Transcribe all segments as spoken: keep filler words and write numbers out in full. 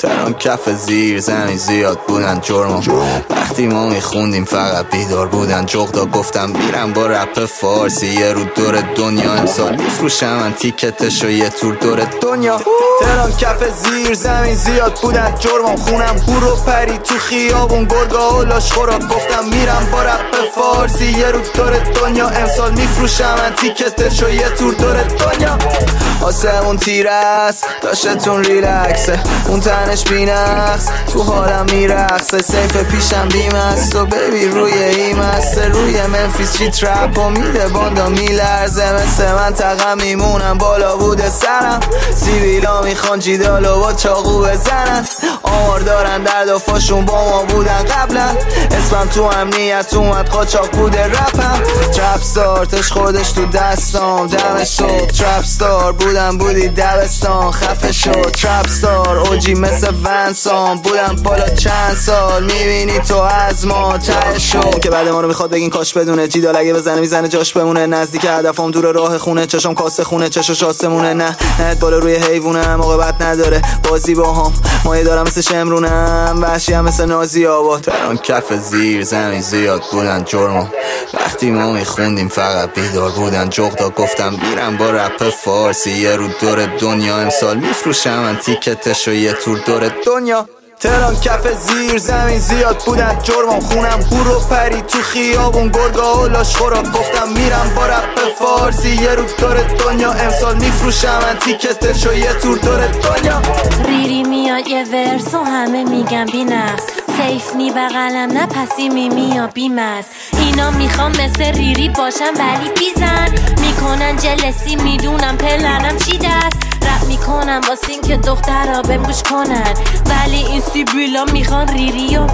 تهران کف زیر زمین زیاد بودن جرمم. وقتی ما میخوندیم فقط بیدار بودن جغدا. گفتم میرم با رپ فارسی یه رو دور دنیا، امسال میفروشم من تیکتشو یه تور دور دنیا. تهران کف زیر زمین زیاد بودن جرمم. خونم برو پری تو خیابون گرگا و لاشخورا. گفتم میرم با رپ فارسی یه رو دور دنیا، امسال میفروشم من تیکتشو یه تور دور دنیا. آسمون تیره است داشتتون ریلکسه، اون تنش بینقص تو حالم میرقصه. سیف پیشم بیم است و ببی روی ایم است. روی منفیس چی ترپ و میده باندا میلرزه. مثل من تقم میمونم بالا بوده سرم. سیبیلا میخوان جیدالو با چاقو بزنن. آمار دارن در دفاشون با ما بودن قبلا. اسمم تو امنیت اومد قاچاق بوده رپم. ترپ ستار تش خوردش تو دستام دم صبح. ترپ ستار بودم بودی دبستان خفه شد. ترپ ستار اوجی مثل ونسان بودم بالا چند سال. میبینی تو از ما ته شد که بعد ما رو میخواد بگین کاش بدونه. جیدال اگه بزنه میزنه جاش بمونه. نزدیک هدفم دور راه خونه. چشم کاسه خونه چشش آسمونه. نه نه بالا روی حیوونم عاقبت نداره بازی با هم. مایه دارم مثل شمرونم وحشی هم مثل نازی آباد. تهران کف زیر زمین زیاد بودن جرمم. وقتی ما میخوندیم فقط بیدار بودن جغدا. گفتم میرم با رپ فارسی یه رو دور دنیا، امسال میفروشم من تیکتشو یه تور دور دنیا. تهران کف زیر زمین زیاد بودن جرمم. خونم برو پری تو خیابون گرگا و لاشخورا. گفتم میرم با رپ فارسی یه رو دور دنیا، امسال میفروشم من تیکتشو یه تور دور دنیا. ریری میاد یه ورس و همه میگم بی نقص. سیف نی بغلم نه پسی میمی یا بیمز. اینا میخوام مثل ریری باشم ولی بیزن. میکنن جلسی میدونم پلنم چی دست. رپ میکنم واسین که دخترها بهم گوش کنن. ولی این سیبیلا میخوان ریری و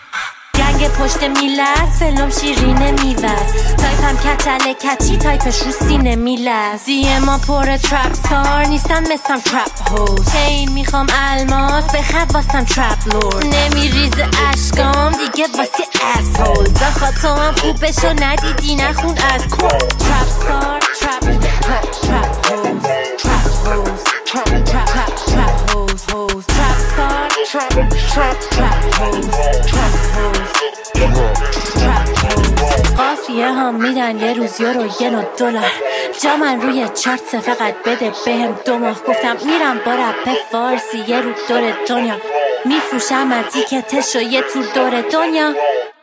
گنگ پشت میلد. فلم شیرینه میوز. تایپم کچله کچی تایپش رو سینه میلد. دیه ما پر ترپ ستار نیستم مثلم ترپ هوز. این میخوام الماس بخد واسم ترپ لورد. نمیریز اشکام دیگه واسی اس هول. زخواه تو هم خوب بشو ندیدی نخون از کن. ترپ ستار ترپ ترپ ترپ هوز. ترپ هوز ترپ ترپ ترپ هوز هوز. ترپ ستار ترپ ترپ ترپ هوز. ترپ هوز قافیه هم میدن یه روز یورو یه نو دلار. جا من روی چارت فقط بده بهم دو ماه. گفتم میرم با رپ فارسی یه رو دور دنیا. میفروشم من تیکتشو یه تور دور دنیا.